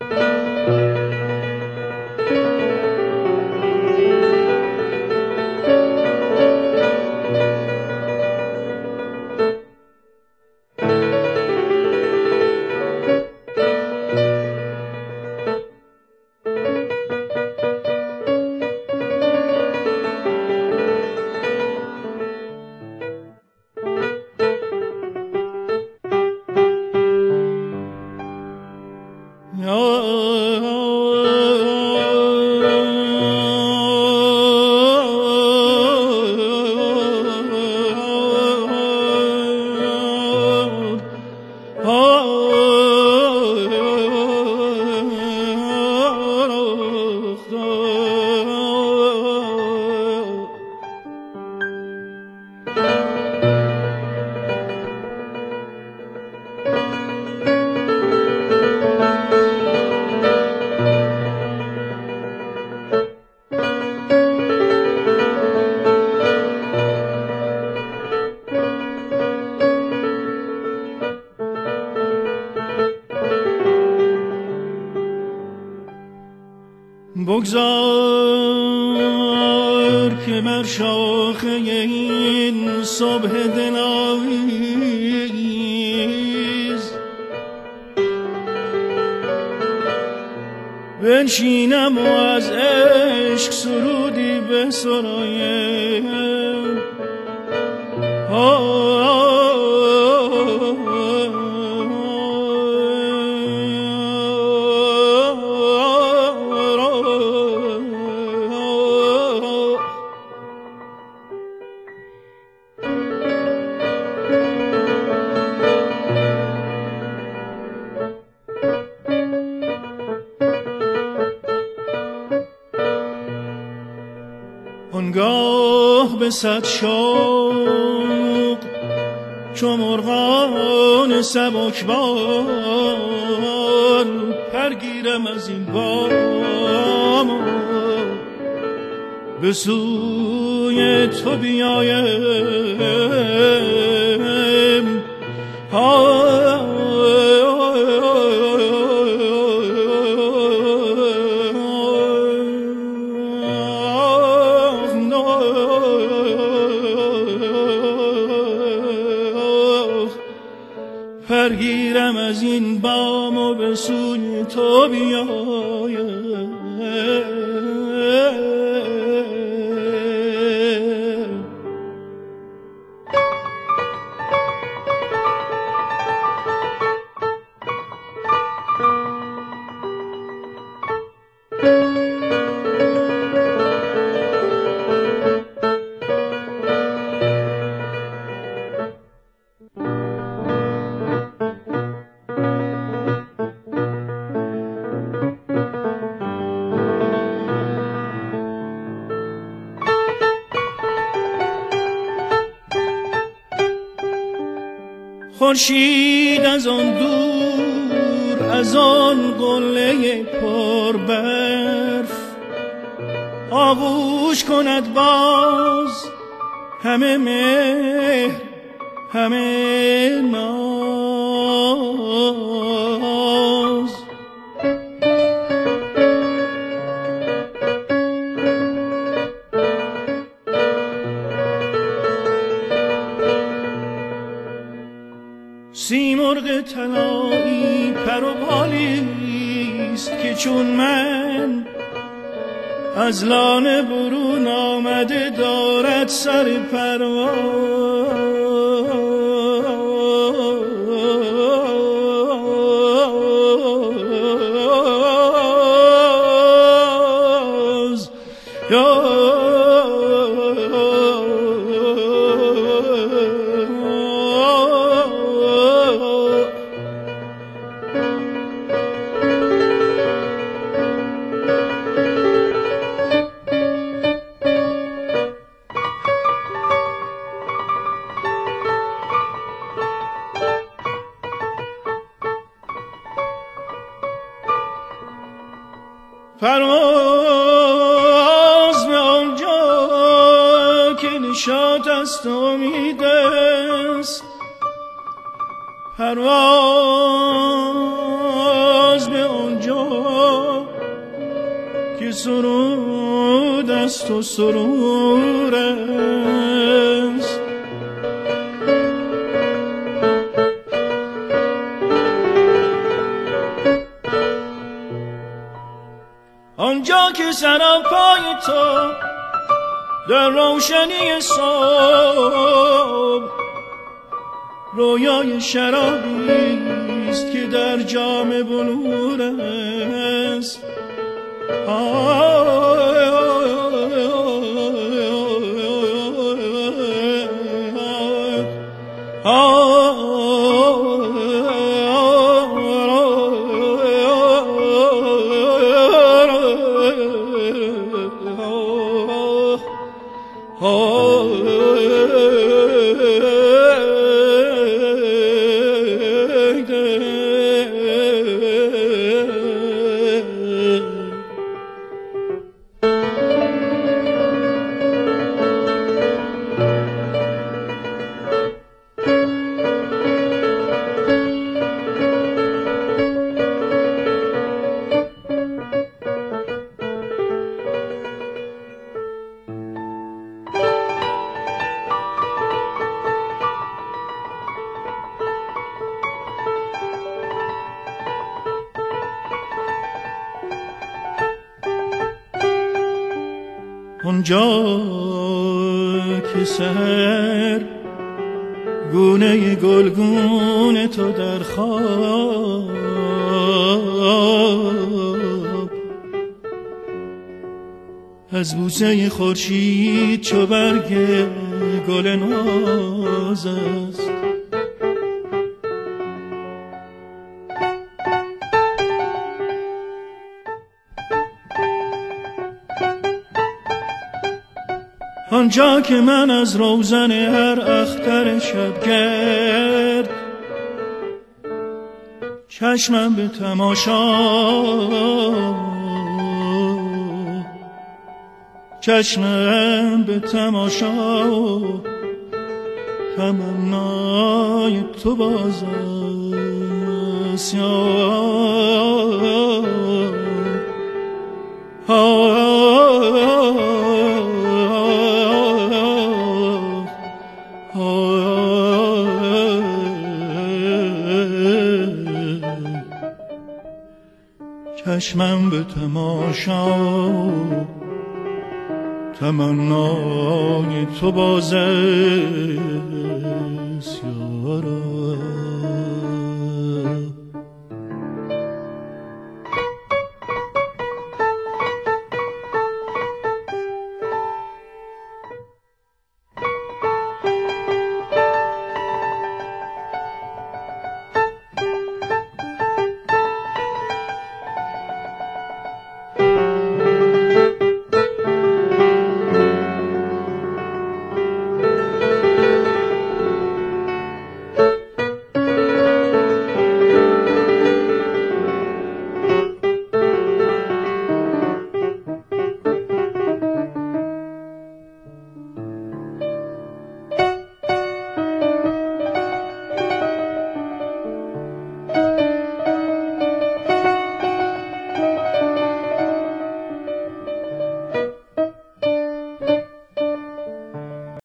بگذار که بر شاخه این صبح دلاویز بنشینم و از عشق سرودی بسرایم. آنگاه به صد شوق چو مرغان سبکبال پرگیرم از این بام و به سوی تو بیایم. پرگیرم از این بام و به سوی تو بیایم. خورشید از آن دور از آن قله پر برف آغوش کند باز همه مهر همه ناز. سیمرغ طلایی پر و بالیست که چون من از لانه برون آمده دارد سر پرواز. پرواز به آنجا که نشاط است و امید است. پرواز به آنجا که سرود است و سرور است. آنجا که سراپای تو در روشنی صبح رویای شرابی است که در جام بلور است. آنجا که سحر گونه گلگون تو در خواب از بوسه خورشید چو برگ گل ناز است. آنجا که من از روزن هر اختر شبگرد چشمم به تماشا تمنای تو باز است. چشمم به تماشا تمنای تو باز است یارا.